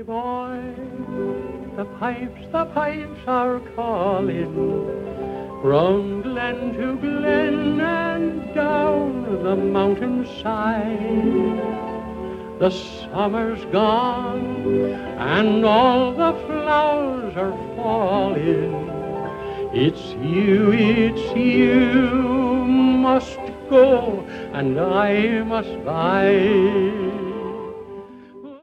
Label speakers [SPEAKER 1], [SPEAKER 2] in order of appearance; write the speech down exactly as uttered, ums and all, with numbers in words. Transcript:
[SPEAKER 1] boy, the pipes, the pipes are calling, from glen to glen and down the mountainside. The summer's gone and all the flowers are falling. It's you, it's you must go and I must bide.